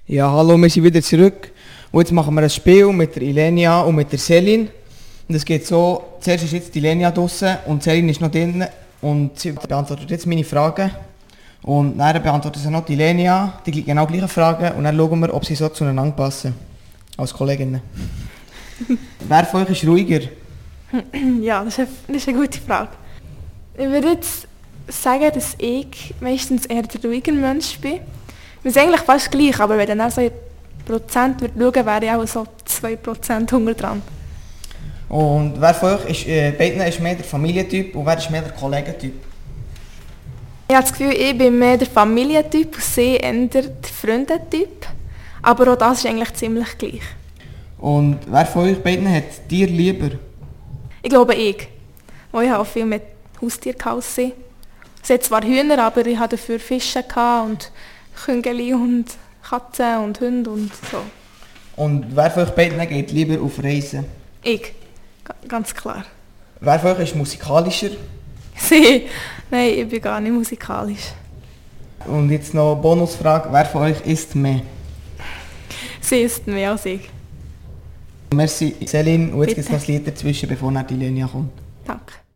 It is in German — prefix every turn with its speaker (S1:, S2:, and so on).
S1: Ja, hallo, wir sind wieder zurück. Und jetzt machen wir ein Spiel mit der Ilenia und mit der Selin. Und es geht so, zuerst ist jetzt die Ilenia draussen und Selin ist noch drin. Und sie beantwortet jetzt meine Fragen. Und dann beantwortet sie noch die Ilenia, die genau gleichen Fragen. Und dann schauen wir, ob sie so zueinander passen. Als Kolleginnen. Wer von euch ist ruhiger?
S2: Ja, das ist eine gute Frage. Ich würde jetzt sagen, dass ich meistens eher der ruhige Mensch bin. Wir sind eigentlich fast gleich, aber wenn dann auch so in Prozent würde schauen, wäre ich auch so 2% Hunger dran.
S1: Und wer von euch ist, beiden ist mehr der Familientyp und wer ist mehr der Kollegentyp?
S2: Ich habe das Gefühl, ich bin mehr der Familientyp und sie eher der Freundentyp. Aber auch das ist eigentlich ziemlich gleich.
S1: Und wer von euch beiden hat Tier lieber?
S2: Ich glaube ich. Weil ich habe auch viel mit Haustieren gehabt. Sie hat zwar Hühner, aber ich hatte dafür Fische und Küngeli und Katzen und Hunde und so.
S1: Und wer von euch beiden geht lieber auf Reisen?
S2: Ich. Ganz klar.
S1: Wer von euch ist musikalischer?
S2: Sie. Nein, ich bin gar nicht musikalisch.
S1: Und jetzt noch eine Bonusfrage, wer von euch isst mehr?
S2: Sie ist mehr als ich.
S1: Merci Selin, und jetzt gibt es noch ein Lied dazwischen, bevor die Ilenia kommt.
S2: Danke.